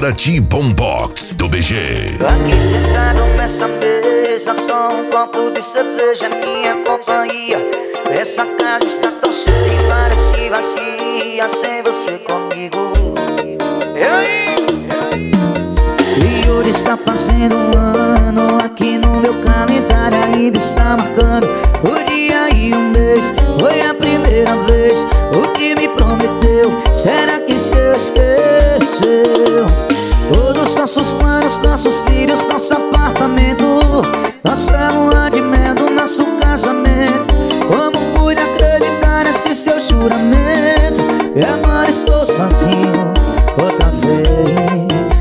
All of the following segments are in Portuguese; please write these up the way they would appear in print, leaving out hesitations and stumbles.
Paraty Boombox do BG. Aqui sentado nessa mesa, só um copo de cerveja, minha companhia. Essa casa está tão cheia e parece vazia sem você comigo. E hoje está fazendo um ano, aqui no meu calendário ainda está marcando o dia e o mês. Foi a primeira vez, o que me prometeu, será que se esqueceu? Todos nossos planos, nossos filhos, nosso apartamento, nossa lua de mel, nosso casamento. Como pude acreditar nesse seu juramento? E agora estou sozinho outra vez.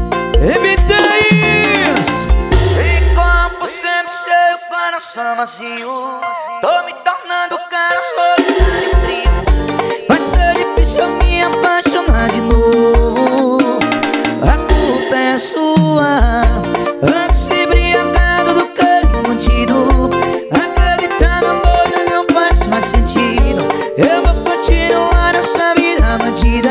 MTs! E corpo sempre cheio, coração vazio. Tô me tornando cara solitário e frio. Vai ser difícil eu me apaixonar de novo. A culpa é sua. Antes de embriagado do que mantido. Acreditar no amor já não faz mais sentido. Eu vou continuar nessa vida bandida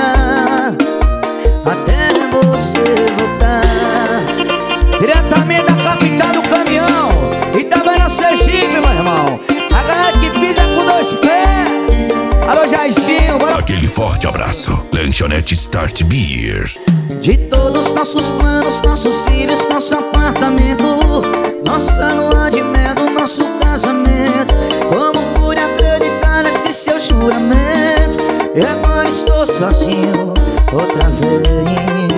até você voltar. Diretamente da capital do caminhão, Itabuna, Sergipe, meu irmão. A galera que pisa com dois pés. Alô, Jairzinho, bora. Aquele forte abraço. Lanchonete Start Beer. De todos nossos planos, nossos filhos, nosso apartamento, nossa lua de mel, nosso casamento. Como pude acreditar nesse seu juramento? E agora estou sozinho outra vez.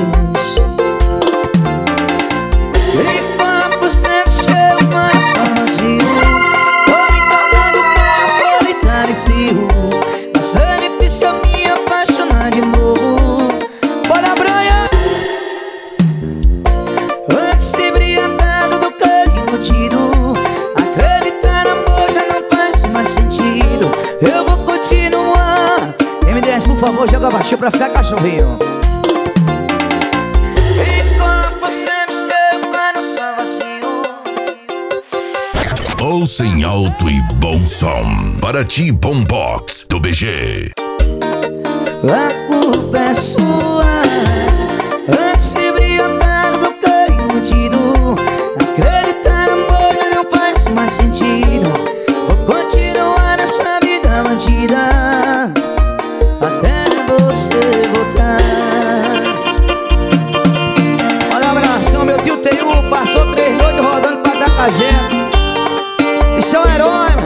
E papo sempre cheio, coração vazio. Tô me tornando cara solitário e frio. Mas é difícil eu me apaixonar de novo. Bora, Branha! Antes de embriagado do que iludido. Acreditar no amor já não faz mais sentido. Eu vou continuar. M10, por favor, joga baixinho pra ficar cachorrinho. E corpo sempre cheio, coração vazio. Ouça em alto e bom som. Paraty Boombox do BG. A culpa é sua. Antes de embriagado do que iludido. Acreditar no amor já não faz mais sentido. Vou continuar nessa vida bandida até você voltar. Olha, abração, meu tio Teiu. Passou 3 noites rodando pra dar com a gente. Isso é um herói, mano.